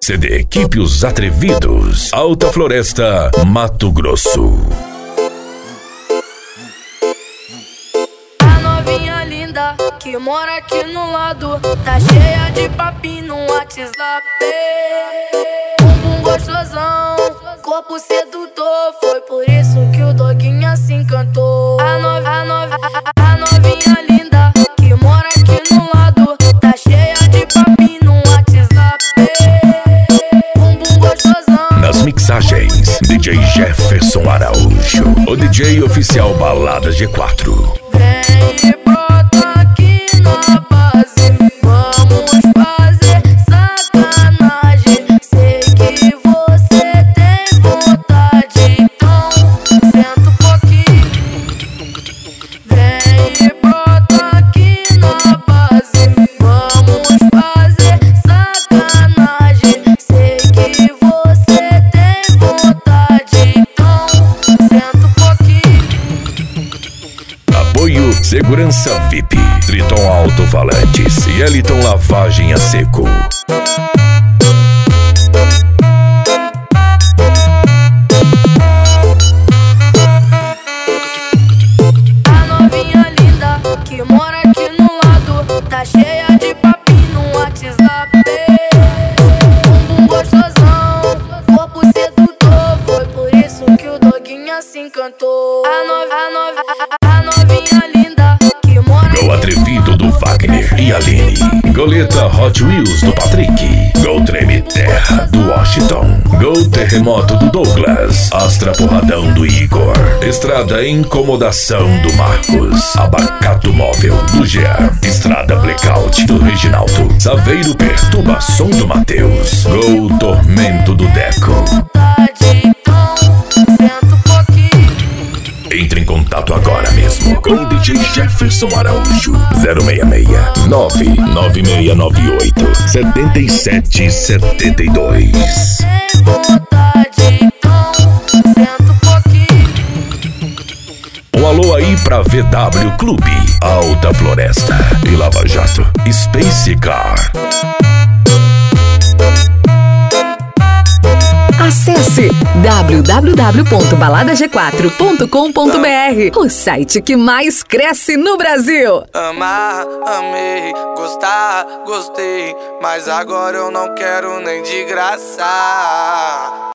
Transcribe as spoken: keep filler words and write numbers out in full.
C D Equipe Os Atrevidos, Alta Floresta, Mato Grosso. A novinha linda que mora aqui no lado tá cheia de papinho no WhatsApp. Bumbum gostosão, corpo sedutor, foi por isso que o doguinha se encantou. A, no, a, no, a, a novinha linda que mora aqui no lado tá cheia de papinho no WhatsApp. Bumbum gostosão. Nas mixagens, D J Jefferson Araújo, o D J oficial Balada G quatro. Vem e brota aqui na base, vamos fazer sacanagem. Sei que você tem vontade, então senta um pouquinho. Vem e brota aqui na base, vamos fazer sacanagem. Sei que você tem vontade, então senta um pouquinho. Apoio Segurança V I P, Triton Alto-Falantes e Eliton Lavagem a Seco. A novinha linda que mora aqui no lado tá cheia de papinho no WhatsApp. Bumbum gostosão, corpo sedutor, foi por isso que o doguinha se encantou. A, no, a, no, a novinha linda que mora Gol Atrevido do Wagner e Aline. Goleta Hot Wheels do Patrick. Gol Treme Terra do Washington. Gol Terremoto do Douglas. Astra Porradão do Igor. Estrada Incomodação do Marcos. Abacato Móvel do Jean. Estrada Blackout do Reginaldo. Saveiro Perturbação do Matheus. Gol Tormento do Deco. vontade, então senta um pouquinho. Entre em contato agora mesmo com o D J Jefferson Araújo. zero seis seis nove nove seis nove oito sete sete sete dois. Tem vontade, então senta um pouquinho. Um alô aí pra V W Clube, Alta Floresta e Lava Jato, Space Car. Acesse w w w ponto balada g quatro ponto com ponto b r, o site que mais cresce no Brasil. Amar, amei, gostar, gostei, mas agora eu não quero nem de graça.